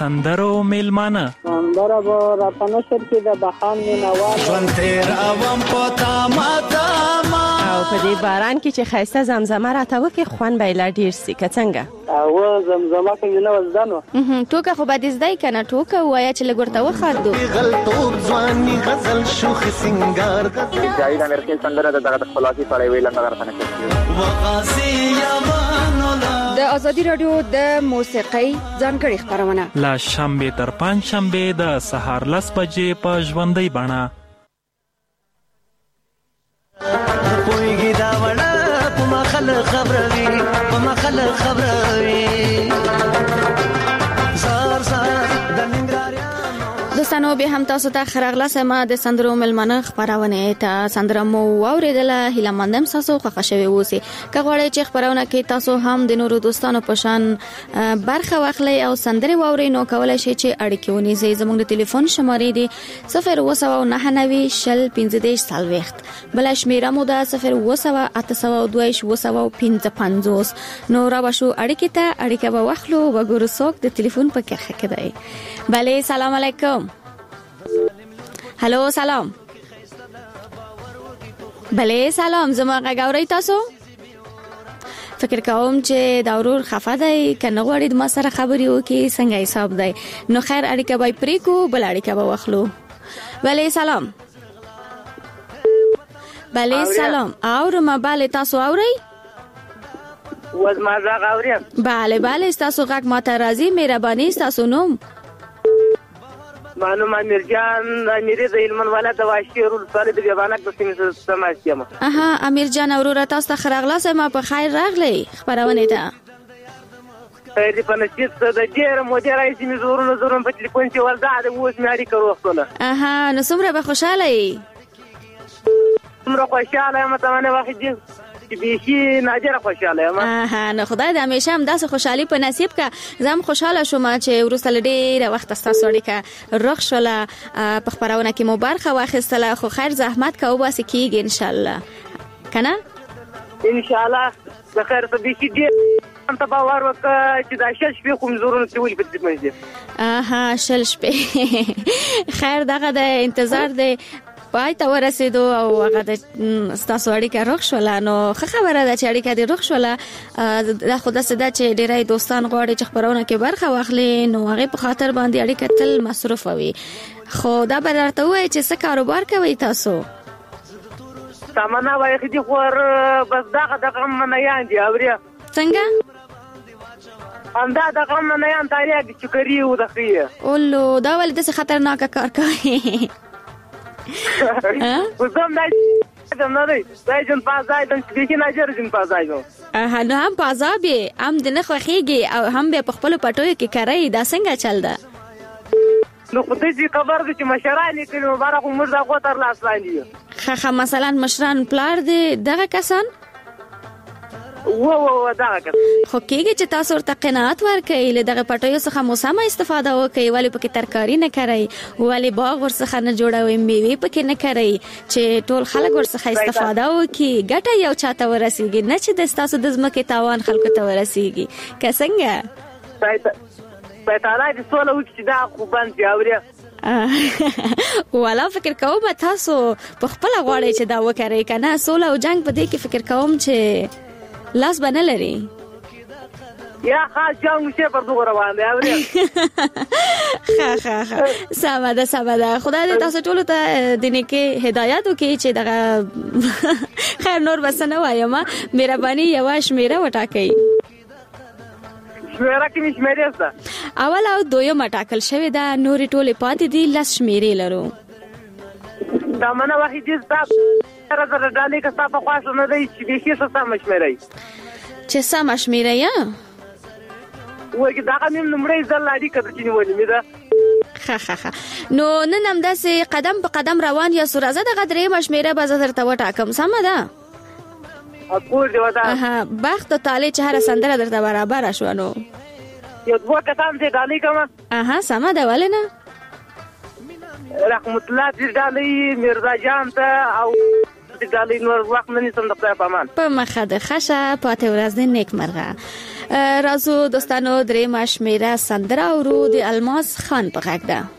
سندرو میلمانه سندره به را په نشر کې د بهان مینوال ژوند تیر اوم پتا ماتا او په دې باران کې چې خایسته زمزمه راته وکړي خوند به یې لا ډېر سي که څنګه او زمزمه کې مې نه وه زده نو ټوکه خو به دې زده یې که نه ټوکه ووایه چې لږ ورته وخاندو غلطوب ځواني غزل شوخ سنگار جاوید امیر سندره د دغه خلاصي سره ویل نه غرفنه د ازادي رادیو د موسیقۍ ځانګړي خبرونه لا شنبه تر پنځ شنبه د سهار لس بجې په ژوندۍ بڼه پویږي دا وړه په مخل خبروي په مخل خبروي زار زار د ننګرهار دوستانو به هم تاسو ته خراغله سما د سندرو ملمنه خبرونه ته سندره مو اوریدله هیله مندم تاسو خوښ شوي اوسئ که غواړئ چې خبرونه کې تاسو هم د نورو دوستانو په شان برخه واخلئ او سندره واورئ نو کولای شئ چې اړیکې ونیسئ زموږ د ټلیفون شمارې دي صفر اووه سوه نهه نوي شل پنځه دېرش څلوېښت بله شمېره مو ده صفر اووه سوه اته سوه دوهویشت اووه سوه پنځه پنځوس نو رابشو اړیکې ته اړیکه به واخلو وګورو څوک د ټلیفون په کرښه کې دی بله سلام علیکم هلو سلام بله سلام زما غږ اورئ تاسو فکر کوم چې دا ورور خفه دی که نه غواړي د ما سره خبرې وکړي څنګه حساب دی نو خیر اړیکه به یې پرېږدو بله اړیکه به واخلو بله سلام بله سلام اورم بله تاسو اورئ وز ما غږ اورم بله بله ستاسو غږ ماته راځي مهرباني ستاسو نوم معلوم امیر جان امیری د علمن ولادت د واشي رول سره د بیابانک د سیمې سماسیما اها امیر جان اورور تاسو ته خراغله سم په خیر راغلی خبرونه ده خیر دی په نصیب د ډیر مودې راځي مې زورونه زورونه په ټلیفون کې ولدا د اوس مې اړیکه وروختله اها نو څومره به خوشاله یې څومره خوشاله یم ته نه واخې چې بیخي نادره خوشاله یم اها نو خدای دې همیشه هم داسې خوشحالي په نصیب که زه هم خوشحاله شوم چې وروسته له ډېره وخته ستاسو اړیکه رخ شوله په خپرونه کې مو برخه واخیستله خو خیر زحمت که وباسې کېږي انشاءالله که نه انشاءالله د خیر ته بیخي ډېر ته باور وکړه چې دا شل شپې خو مې زورونه چې ولي په دې منځ اها شل شپې خیر دغه د انتظار دی پای ته ورسېدو او هغه د ستاسو اړیکه روغ شوله نو ښه خبره ده چې اړیکه دې روغ شوله دا خو داسې ده چې ډېری دوستان غواړي چې خپرونه کې برخه واخلي نو هغې په خاطر باندې اړیکه تل مصروفه وي خو دا به درته ووایي چې څه کاروبار کوئ تاسو سامانه وایي دي خو بس دغه دغه منیان دي اورې څنګه همدا دغه منیان تاریخ د چکري و د خیه اولو دا ولې داسې خطرناکه کار کوي وزم دای دم نه دی دای جن پازای دم چې نه جر جن پازای نو اه نو هم پازابي هم د نه خوخيږي او هم به په خپل پټوي کې کوي دا څنګه چل ده نو خو دې خبر دي چې مشران کې مبارک عمر دا غوتر لاس لاندې خخه مثلا مشران پلار دي دغه کسان و و دا خو کېږي چې تاسو ورته قناعت ورکړئ له دغه پټیو څخه مو سمه استفاده وکړئ ولې پکې ترکاري نه کوئ ولې باغ ورڅخه نه جوړوئ میوې پکې نه کوئ چې ټول خلک ورڅخه استفاده وکړي ګټه یو چاته ورسیږي نه چې د ستاسو د ځمکې تاوان خلکو ته ورسیږي که څنګه پیتاله دې سوله وکړي چې دا خو بند دي اورې والا فکر کوم تاسو په خپله غواړئ چې دا وکړئ که نه سوله او جنګ په دې کې فکر کوم چې لاس بنه لري یا خاص جنگ شه پر دغه روان دی اورې ها ها ها سمه ده سمه ده خدای دې تاسو ټول ته د نیکه هدایت وکړي چې دغه خیر نور بس نه وایم مهرباني یو شمیره وټاکئ شمیره کې شمیره ده اول او دویم ټاکل شوی دا نور ټول پاتې دي لس شمیرې لرو دا منه واحد دې سره زره ډالې که تاسو خاص نه دی چې دې څه سم شمیرې چې سم شمیرې یا وګي دا کوم نمبر زل لادي کړی چې ونی مې دا خا خا خا نو نن هم داسې قدم په قدم روان یا سورزه د غدرې مشمیره به زر ته وټاکم سم ده اقول دی ودا اها بخت تعالی چې هر سندره درته برابر شو نو یو دوه کتان دې ډالې کوم اها سم ده ولنه رحمت الله دې ډالې مرزا جان ته او دې ډالې نور وخت نه نسم د خپل پامان په مخه د خشه پاتې ورځ د نیک مرغه راځو دوستانو درې مشمیره سندره اورو د الماس خان په غږ ده.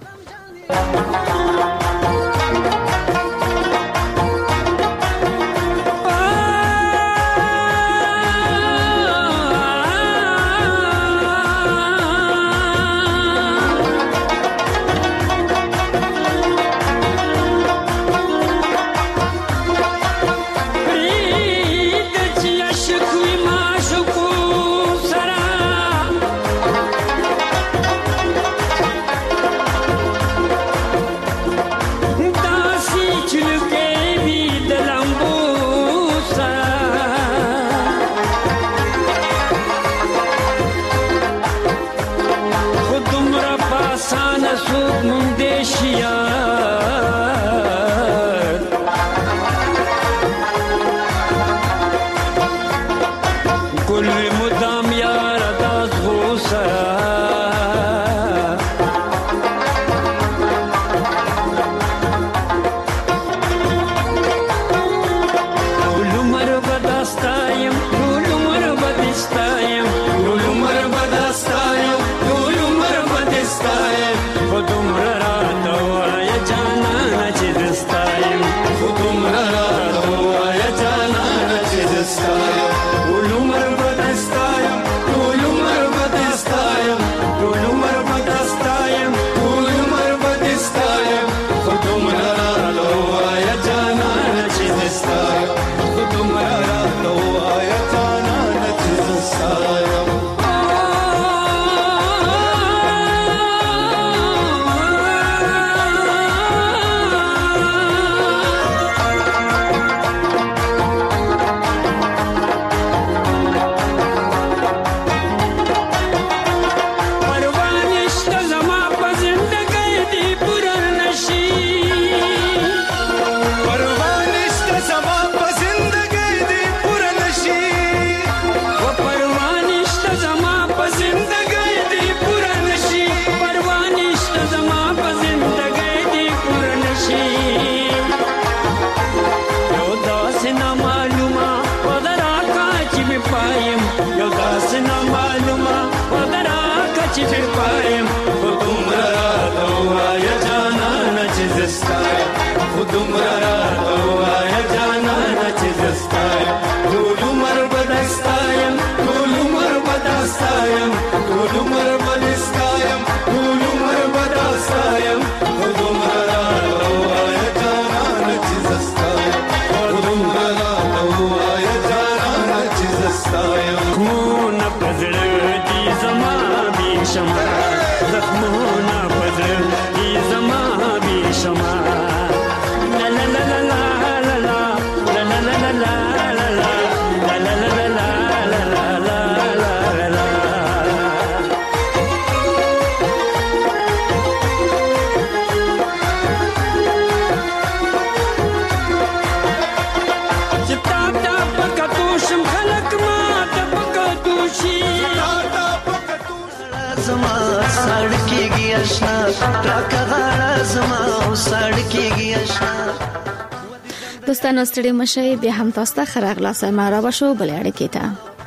دوستانو ستړي مشي بیا هم تاسو ته خراغلاس مرحبا شو بلې اړیکې ته.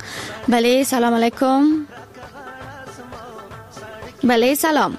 بله سلام علیکم. بله سلام.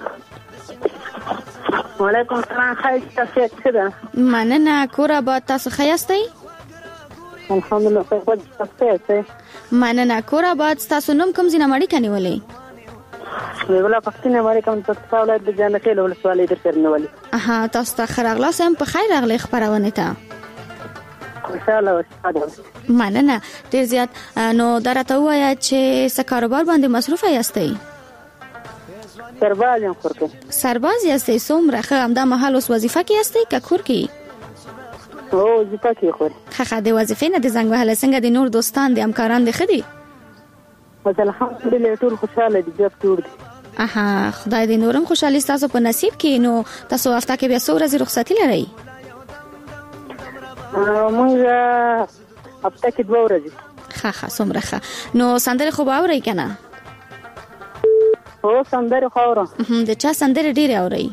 وعلیکم السلام. خیر تاسو څنګه؟ مننه. کور آباد. تاسو ښه یاستئ؟ الحمدلله خو تاسو څه؟ مننه. کور آباد. تاسو نوم کوم ځای نه مړی کني ولې؟ ویلا پښتنه مری کوم تاسو ولایت د جنکې له ولسوالۍ در سرنولي. اها تاسو ته خراغلاس هم په خیر راغلی خبرونه ته. ان شاء الله استاد. مننه ډیر زیات. نو درته وایا چې څه کاروبار باندې مصروف یاستئ؟ سرباز یم خورته. سرباز یاستئ؟ څومره ښه. همدا مهال اوس وظیفه کې یاستئ که کور کې؟ او وظیفه کې خور. ښه د وظیفې نه د زنګ وهل څنګه د نور دوستان د همکاران دي خدي؟ الحمدلله ټول خوشاله دي جوړ جوړ دي. اها خدای دې نورم خوشالي تاسو په نصیب کې. نو تاسو هفته کې بیا څو ورځې رخصتي لرئ؟ موږ هفته کې دوه ورځې. ښه ښه څومره ښه. نو سندرې خو به اورئ که نه؟ هو سندرې خو اورم. د چا سندرې ډېرې اورئ؟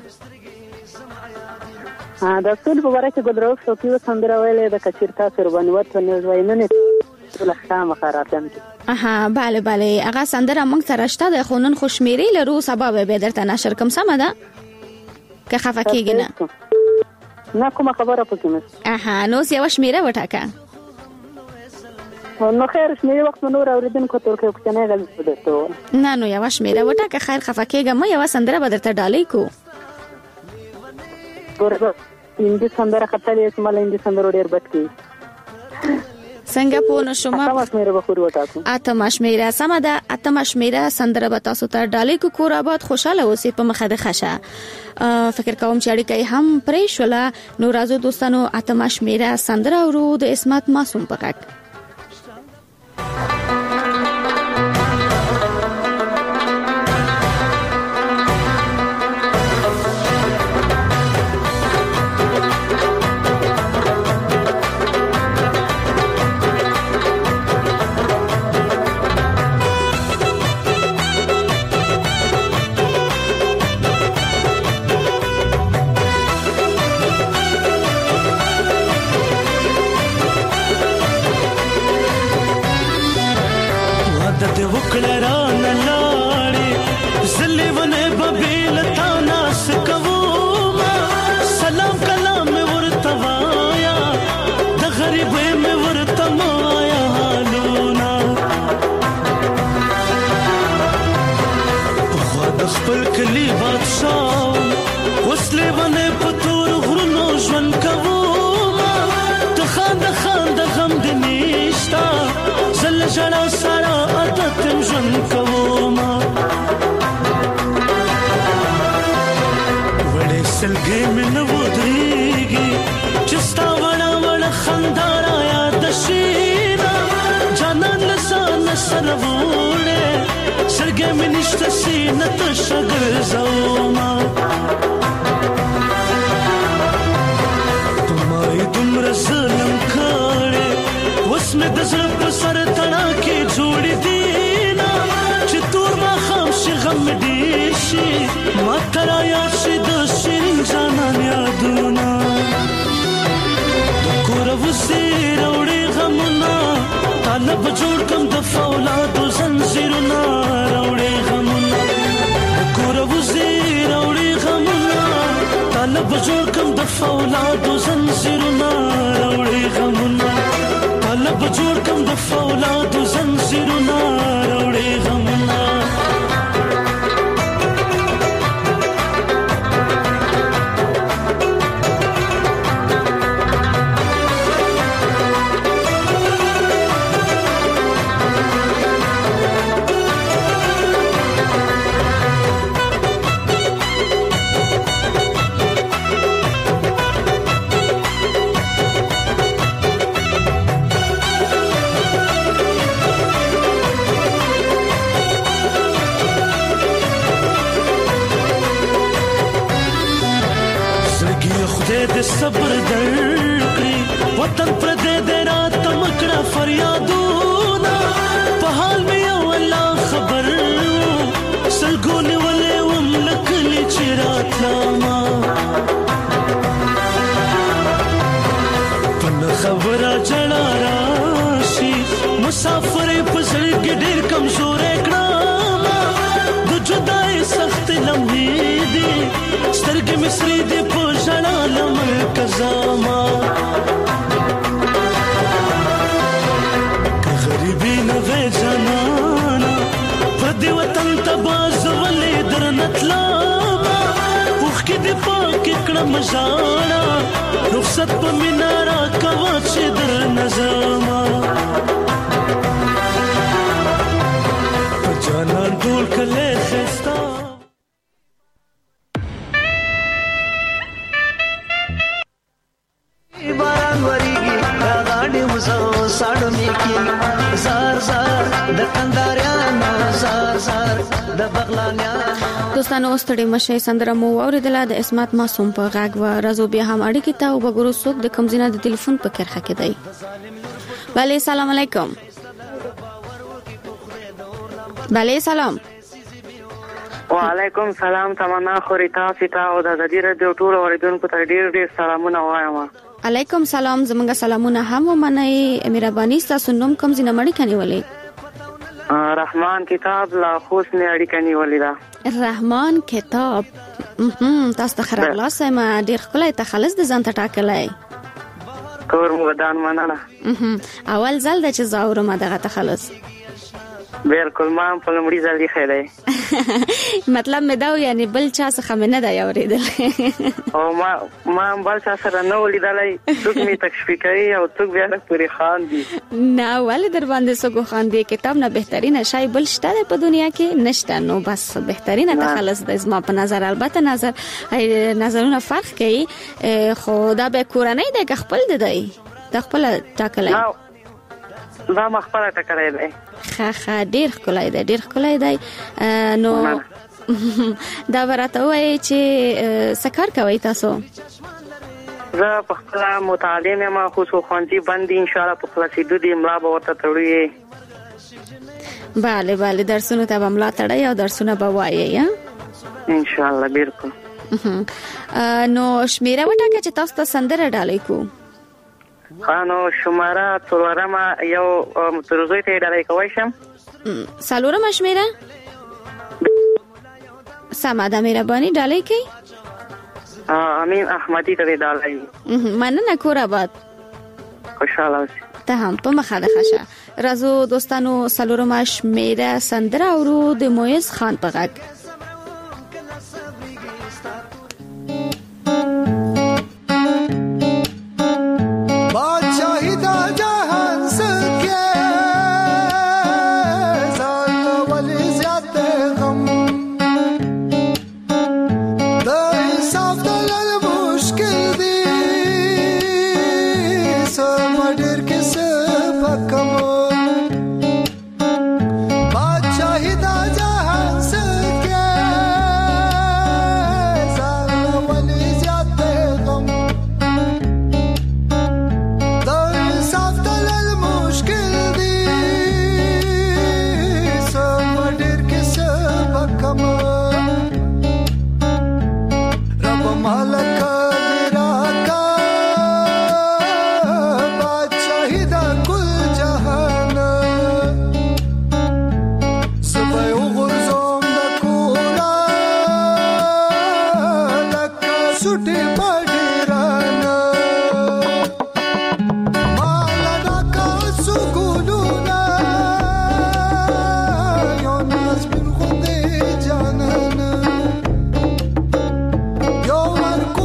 د ټول په باره کې ګلرؤف شوقي سندره ویلې ده که چېرته تاسو ورباندې ورته نه وای نه ټول خام خراتم اها bale bale هغه سندره موږ سره شته د خونن خوشمیری لرو سبب به درته نشر کوم سم ده که خفه کېږي نه نه کومه خبره پکې نه اها نو یو شمیره وټاکه نو خیر شمیره وخت نور اوریدونکو ته ورکو چې نه غلط پدته نه نو یو شمیره وټاکه خیر خفه کېږم مې یو سندره به درته ډالې کو ګورګو هندي سندره کتلې چې مله هندي سندره ډېر بد کی څنګه په نو شما اتم شمیره به خور وټاکو اتم شمیره سم ده اتم شمیره سندره به تاسو ته ډالې کو کور آباد خوشاله اوسې په مخه د خشه فکر کوم چې اړیکې هم پرې شوله نو راځو دوستانو اتم شمیره سندره ورو د اسمت معصوم پکک دوستانو ستړي مشه سندره مو اوریدله د اسمت معصوم په غاګ و راځو بیا هم اړیکې ته وګورو څوک د کمزینه د ټلیفون په کرخه کې دی. بله سلام علیکم. بله سلام. وعلیکم سلام. تمنا خوري تاسو ته او د دې رادیو ټول اوریدونکو ته ډیر ډیر سلامونه وایم. علیکم سلام، زمونږ سلامونه هم ومنئ. مهرباني ستاسو نوم کوم ځای نه مړی کنيولې؟ رحمان کتاب لا خوش نه اړیکه نیولې ده. رحمان کتاب تاسو ته خراغلاس ما ډیر خلای تخلص د ځان ته ټاکلای. کور مو ودان مننه. اول ځل د چې زاورم دغه تخلص. بالکل ما په لمړي ځل دی خیره. مطلب مې دا یعنی بل چا څخه مې نه دا یوریدل. او ما ما بل چا سره نه ولیدلای. څوک می تکشف کوي او څوک بیا نه پوری خان دي. نه ول در باندې سګو خان دي. کتاب نه بهترینه شای بل شته په دنیا کې نشته. نو بس بهترینه تخلص د زما په نظر. البته نظر نظرونه فرق کوي خو دا به کورنۍ د خپل دی د خپل ټاکلای. دا مخبره ټکرای دی. خا خا ډیر خلای دی ډیر خلای دی. نو دا ورته وای چې سکار کوي تاسو؟ زه په خپل مطالعه ما خو څو خوندې باندې ان شاء الله په خلاصېدو دي املا به ورته تړوي. bale bale درسونه ته املا تړي او درسونه به وایي ان شاء الله. بالکل. نو شمیره وټاکه چې تاسو ته سندره ډالې کو. خانو شماره تورورما یو مترزوی ته ډالې کوي شم. سالورم شمیره سماده مهرباني ډالۍ کوي. امین احمدی ته ډالۍ. مننه کور آباد. خوشاله اوسئ. ته هم په مخه ده خشه. راځو دوستانو سلورم شمیره سندره اورو د مویز خان په غږ. Yo Marco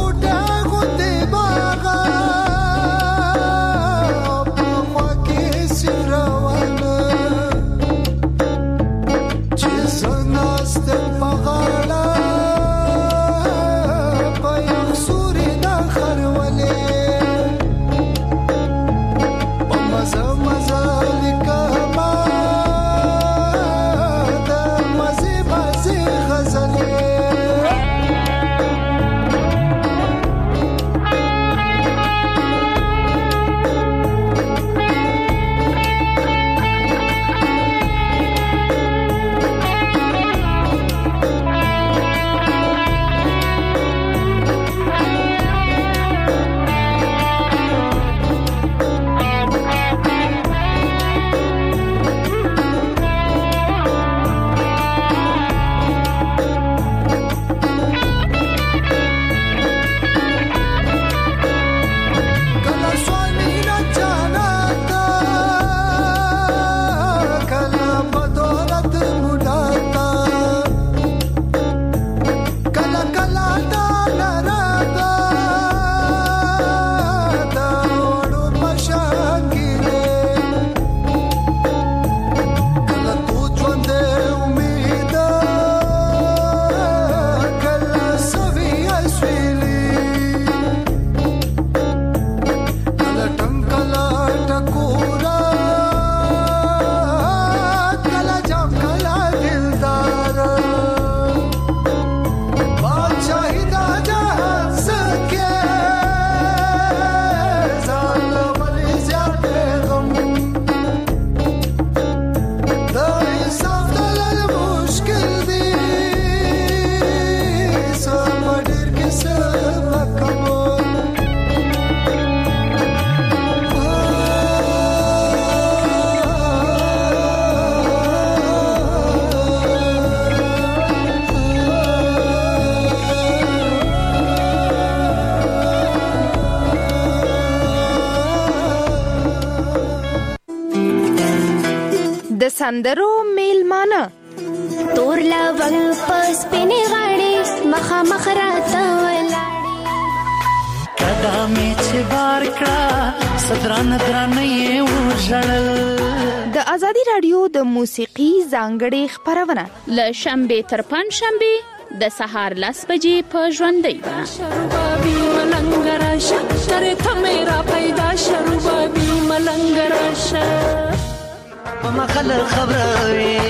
سندرو میلمانه تور لونګ پس پینې غاړي مخه مخ راته ولاړي قدمې چې بار کړه صدران درنې ورژړل. د ازادي رادیو د موسیقي ځانګړې خبرونه ل شنبه تر پنځ شنبه د سهار لس بجې په ژوندۍ ده. شروبابي ملنګ راشه تر ته مې را پیدا شروبابي ملنګ راشه په مخله خبروي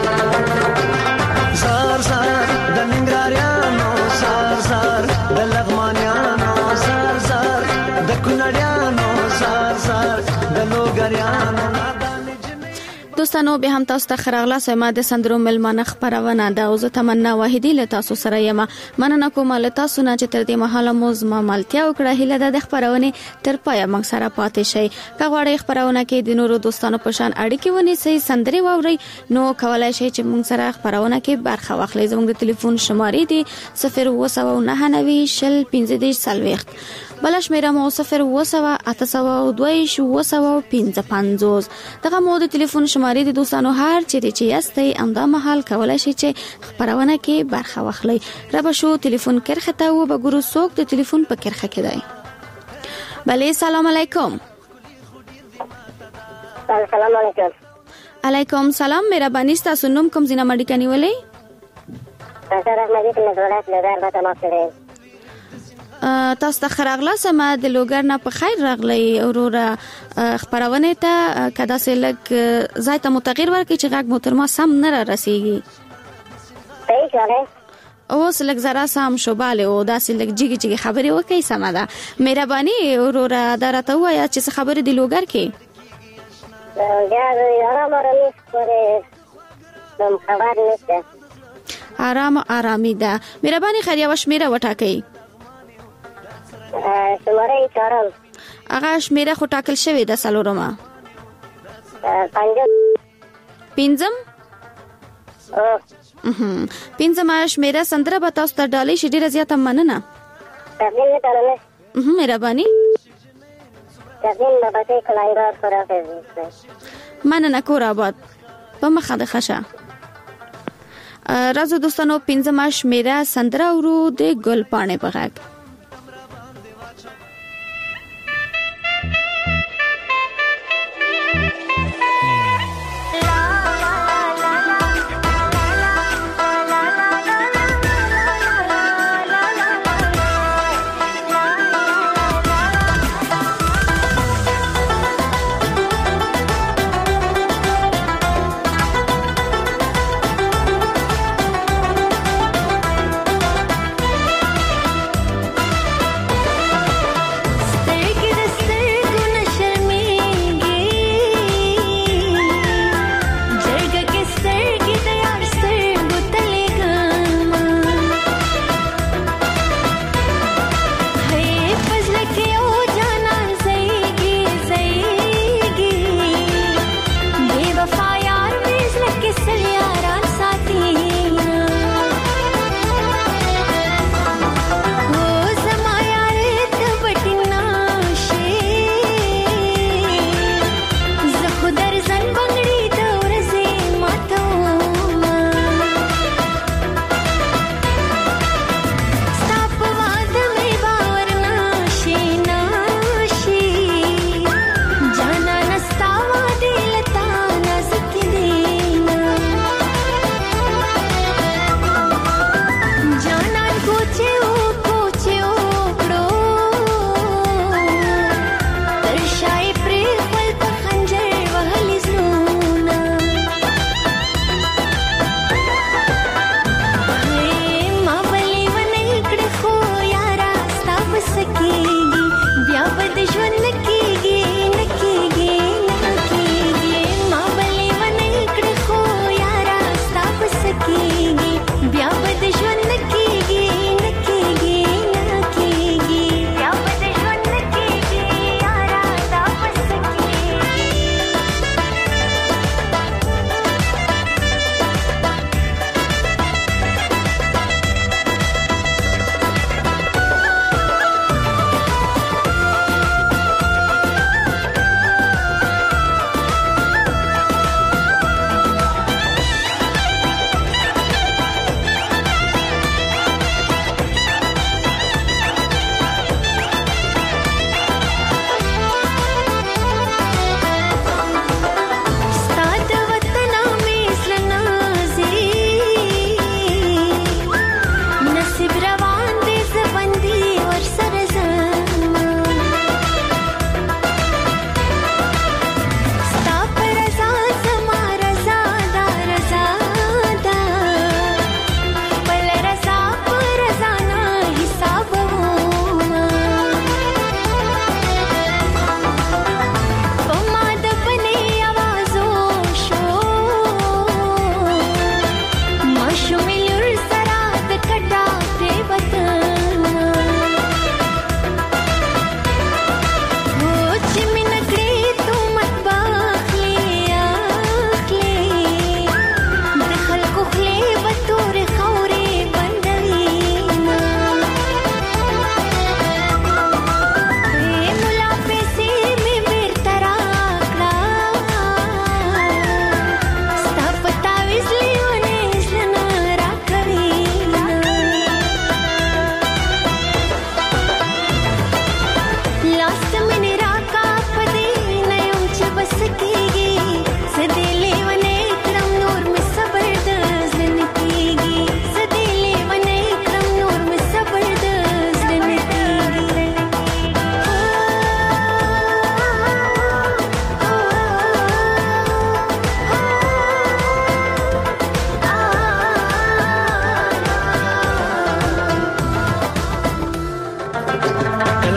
زار زار د ننګرهاریانو زار زار د لغمانیانو زار زار د کونړیانو زار زار د لوګریانو. دوستانو به هم تاسو ته خراغلا سم د سندرو ملمانه خبرونه ده او زه تمنا واحدی له تاسو سره یم. مننه کوم له تاسو نه چې تر دې مهاله موز ما ملتیا وکړه. هله د خبرونه تر پای موږ سره پاتې شي. کغواړی خبرونه کې د نورو دوستانو په شان اړیکې ونیسئ، سندري واوري، نو کولای شئ چې موږ سره خبرونه کې برخه واخلئ. زموږ د ټلیفون شمارې دي صفر اووه سوه نهه نوي شل پنځه دېرش څلوېښت، بل شمیره مو صفر اووه سوه اته سوه دوه اووه سوه پنځه پنځوس. دغه مو د ټلیفون شمارې د دوستانو هر چیرې چې یاستئ همدا مهال کولای شئ چې خبرونه کې برخه واخلئ. رب شو ټلیفون کرخه ته و بګورو څوک د ټلیفون په کرخه کې دی. بله سلام علیکم. سلام علیکم. علیکم سلام. مهرباني تاسو نوم کوم ځای نه مډی کنيولې؟ تاسو راځئ چې مزولات لږه به تاسو کړئ. تاسو ته خراغلا سم د لوګر نه په خیر راغلی اورورا خبرونه ته کدا سه لګ ځای ته متغیر ورکړي چې غږ محترمه سم نه را رسیږي. صحیح چاله اوس لګ زرا سم شوباله او داسې لګ جګی جګی خبرې وکي سم ده. مهرباني اورورا درته وایا چې خبرې د لوګر کې آرام آرامي ده. مهرباني خیر یو شمیره وټاکئ. شماره چهارم هغه شمیره خو ټاکل شوې ده څلورمه. پنځم پنځم پنځمه شمیره سندره به تاسو ته ډالۍ شي. ډېره زیاته مننه. مهرباني مننه. کور آباد په مخه د خشه. راځو دوستانو پنځمه شمیره سندره ورو د ګل پاڼې په غږ.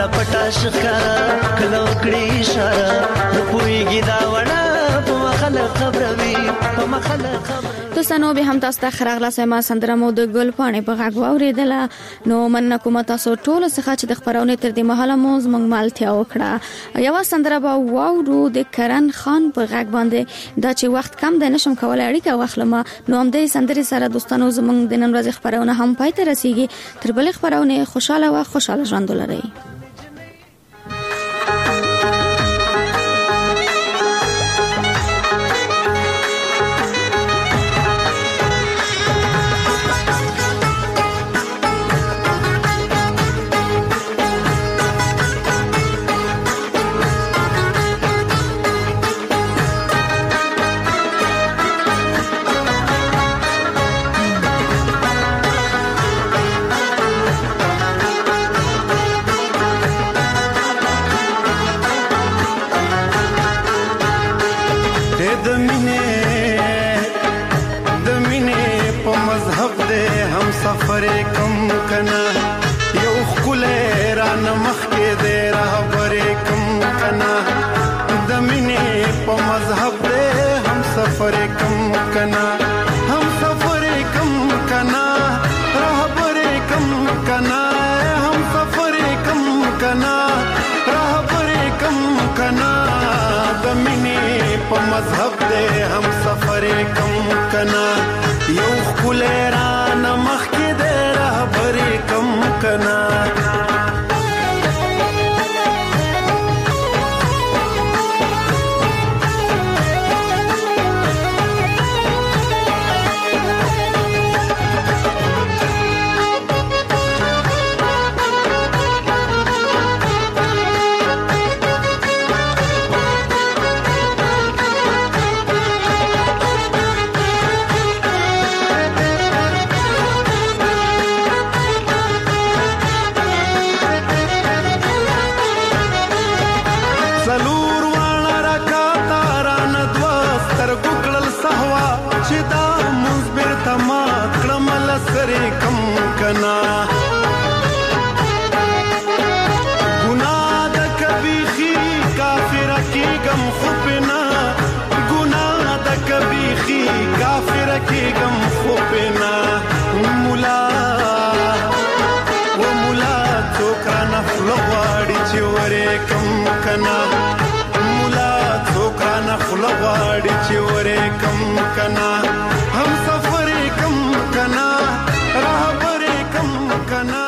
کله پټا شخارا کله وکړي اشاره نه پويږي دا وړه په مخله خبروي په مخله خبر دوستانو به هم تاسو ته خراغله سما سندرمو د ګل پانې په غږ واوریدله نو من کوم تاسو ټول څخه چې د خبرونه تر دې مهاله موز موږ مالتیا وکړه یو سندره به واورو د کرن خان په غږ باندې دا چې وخت کم دی نشم کولای اړیکه واخلم نو هم د سندرې سره دوستانو زموږ د نن ورځې خبرونه هم پای ته رسیږي تر بل خبرونه خوشاله او خوشاله ژوند ولرئ سفر کم کنا یو خل ران مخ کې دې راهبر کم کنا د مینې په مذهب دې هم سفر کم کنا هم سفر کم کنا راهبر کم کنا هم سفر کم کنا راهبر کم کنا د مینې په مذهب دې هم سفر کم کنا یو خل ران مخ کې دې راهبر کم کنا کېږم خو پنا مولا و مولا څوک رانه خوله غواړي چې ورې کم کنا مولا څوک رانه خوله غواړي چې ورې کم کنا هم سفر کم کنا راهبر کم کنا